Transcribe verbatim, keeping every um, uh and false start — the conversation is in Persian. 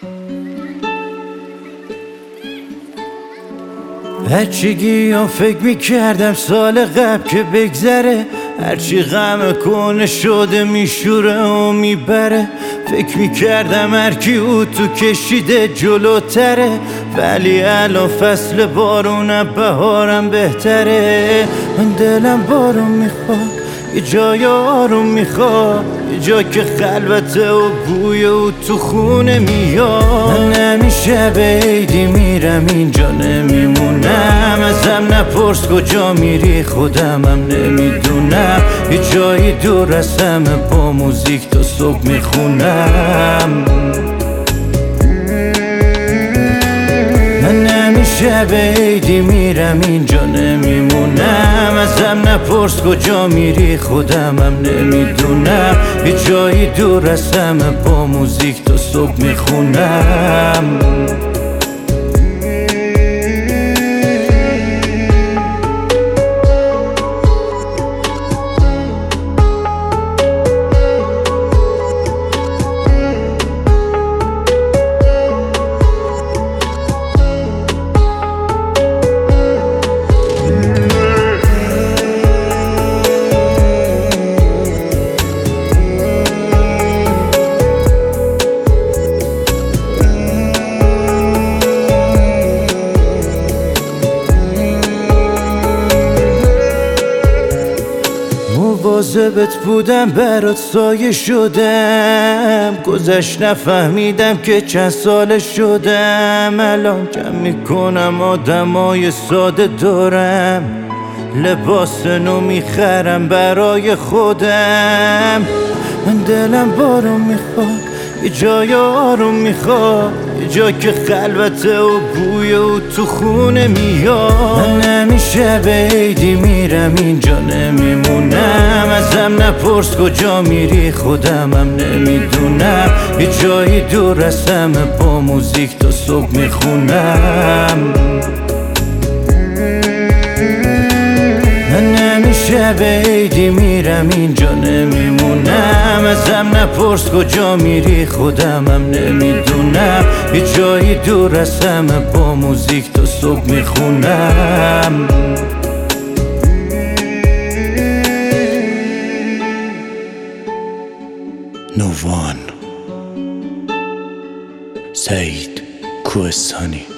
بچگی ها فکر میکردم سال قبل که بگذره، هرچی غم کنه شده میشوره و میبره. فکر میکردم هرکی او تو کشیده جلوتره، ولی الان فصل بارونم بهارم بهتره. من دلم بارون میخواد، یه جای آروم میخواد، یه جا که خلوته و بوی او تو خونه میاد. من همیشه به عیدی میرم اینجا نمیمونم، ازم نپرس کجا میری خودمم نمیدونم. یه جایی دور از همه با موزیک تا صبح میخونم. من همیشه به عیدی میرم اینجا نمیمونم، ازم نپرس کجا میری خودمم نمیدونم. یه جایی دور از همه با موزیک تا صبح میخونم. مواظبت بودم برات سایه شدم، گذشت نفهمیدم که چند ساله شدم. الان کم میکنم آدمای ساده دارم، لباس نو میخرم برای خودم. من دلم بارون میخواد، یه جای آروم میخواد، یه جا که خلوته و بوی او تو خونه میاد. من همیشه به عیدی میرم اینجا نمیمونم، ازم نپرس کجا میری خودمم نمیدونم. یه جایی دور از همه با موزیک تا صبح میخونم. من همیشه به عیدی میرم اینجا نمیمونم، ازم نپرس کجا میری خودمم نمیدونم. یه جایی دور از همه با موزیک تا صبح میخونم. نووان، سعید کوهستانی.